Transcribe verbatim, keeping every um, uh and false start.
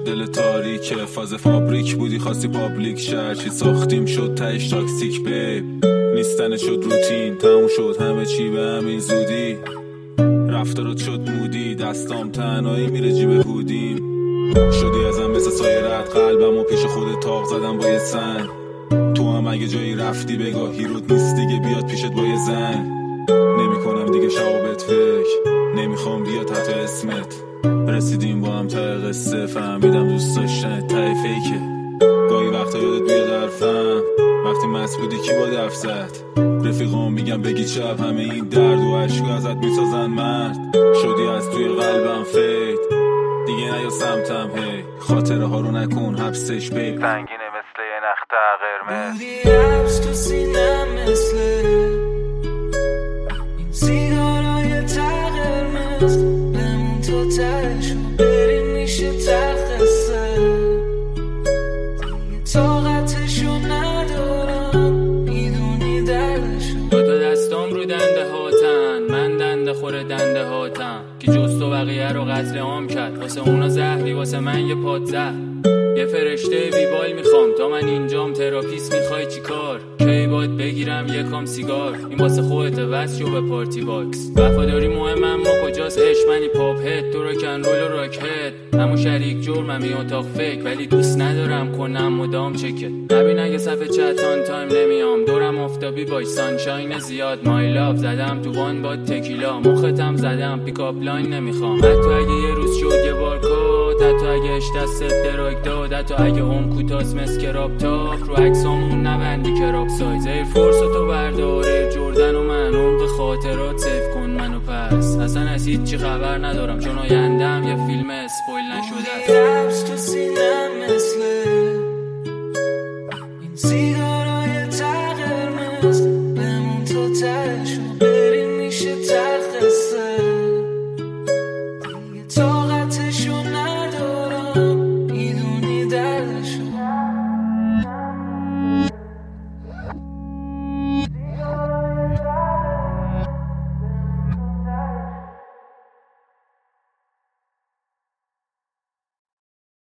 دل تاریکه، فاز فابریک بودی خواستی پابلیک شد، چی ساختیم شد تایش تاکسیک بیب، نیستن شد روتین، تموم شد همه چی به همین زودی، رفتارات شد مودی، دستام تنهایی میره جیب هودیم، شدی ازم مثل سایه رد قلبم و پیش خود تاق زدم با یه سنگ، تو هم اگه جایی رفتی بگاهی رود نیست دیگه بیاد پیشت با یه زنگ، نمی کنم دیگه شوابت فکر، نمیخوام بیاد حتی اسمت، رسیدیم با هم تا قصه، فهمیدم دوست داشتن تای فیکه، گاهی وقتا یادت بیاد حرفم، وقتی مست بودی کی با دف زد، رفیقام میگم بگی چپ، همه این درد و عشق ازت میسازن مرد، شدی از توی قلبم فید، دیگه نیا سمتم هی، خاطره ها رو نکن حبسش بی، سنگینه مثل یه نخته قرمز، بودی حبس تو سینم مثل این سیگارای ته قرمز، بمون تو تهش و بریم میشه تخصه، دیگه طاقتشو ندارم میدونی دردشو، دو تا دستام رو دنده هاتن، من دنده خور دنده هاتم، که جز تو بقیه رو قتل عام کرد، واسه اونا زهری واسه من یه پاد زهر، یه فرشته ویبال میخوام تا من اینجام، تراپیست میخوای چی کار، کی باید بگیرم یکم سیگار، این واسه خودت وصل شو به پارتی باکس، وفاداری مهم اما کجاست عشق، منی پاپ هد تو راکن رول و راک هد، همون شریک جرمم این اتاق فکر، ولی دوست ندارم کنم مدام چکت، نبین اگه صفحه چتان تایم نمیام، دورم آفتابی باش سانشاین زیاد، مای لاف زدم تو وان با تکیلا، مختم زدم پیکاپ لاین نمیخوام، حتی اگه یه روز شد یه بار کات، حتی اگه اش دست دراگ داد، حتی اگه اون کوتاس مسکراب تاف، رو عکسامون نبندی کراب سایز، ایر فورس تو برداره جردن و من عمق خاطرات سیف کن منو پس، اصلا از هیچ چی خبر ندارم چون آیندم یه فیلم اسپویل نشده است، تو سینه